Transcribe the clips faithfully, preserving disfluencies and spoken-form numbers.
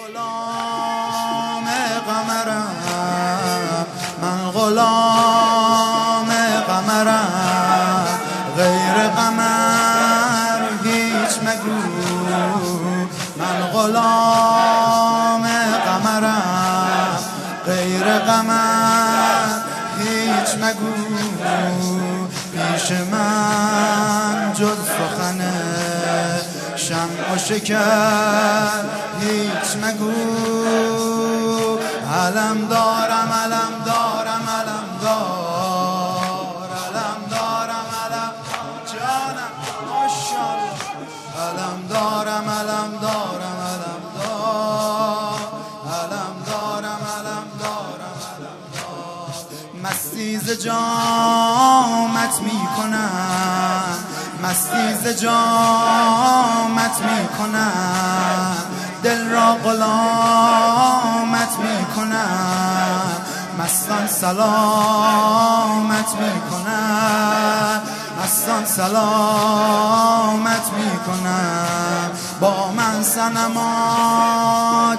غلام قمرم، من غلام قمرم، غیر قمر هیچ مگو. من غلام قمرم، غیر قمر هیچ مگو. پیش من جز سخن شمع و شکر هیچ مگو. علم دارم علم دارم علم دار علم دارم علم جانم ماشاءالله. علم دارم علم دارم علم دار علم دارم علم دارم علم دار. مستی ز جامت میکنم، مستی ز جامت میکنم، دل را غلامت میکنم. مستان سلامت میکنم، مستان سلامت میکنم. با من صنما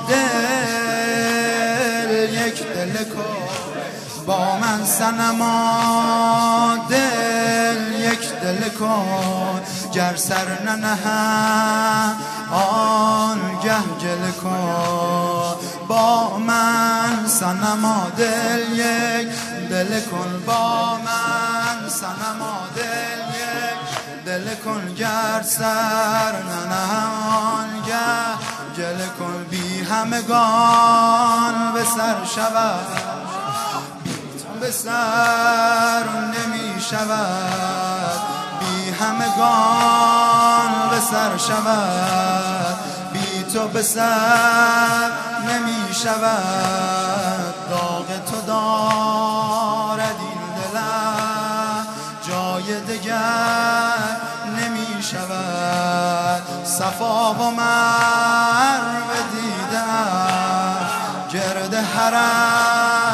دل یک دل کن، با من صنما دل یک دل کن. گر سر ننهم آنگه گله کن. با من صنما دل یک دل کن، با من صنما دل یک دل کن. گر سر ننهم آنگه گله کن. بی همگان به سر شود، به سر نمی شود. بی همگان به سر شود، بی تو به سر نمی شود. داغ تو دارد این دلم، جای دگر نمی شود. صفا و مروه دیدم، گرد حرم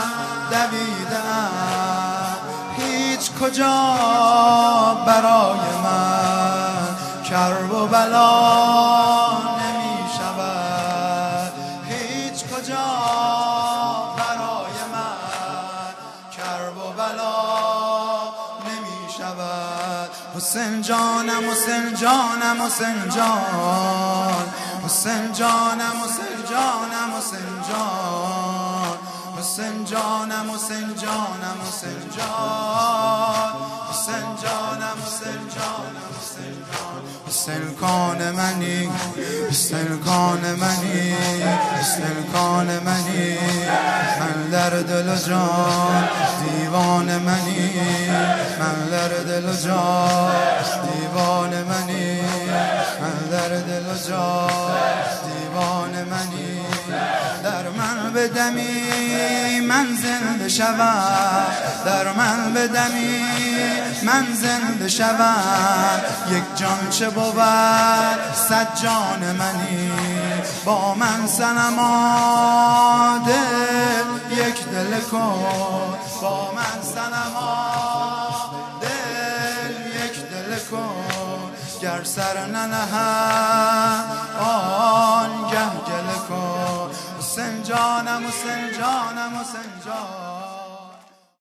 دویدم. هیچ کجا برای من کرب و بلا نمی شود. هیچ کجا برای من کرب و بلا نمی شود. حسین جانم حسین جانم حسین جان، حسین جانم حسین جانم حسین جان، حسین جانم حسین جانم حسین جان، حسین جانم حسین جانم حسین جان. حسین کان منی، حسین کان منی، حسین کان منی. من در دل و جان دیوان منی، من در دل و جان دیوان منی، من در دل و جان دیوان منی. در من بدمی من زنده شوم، در من بدمی من زنده شوم. یک جان چه بود صد جان منی. با من صنما دل یک دل کن، با من صنما دل یک دل کن. گر سر ننهم آنگه گله کن. حسین جانم حسین جانم حسین جان.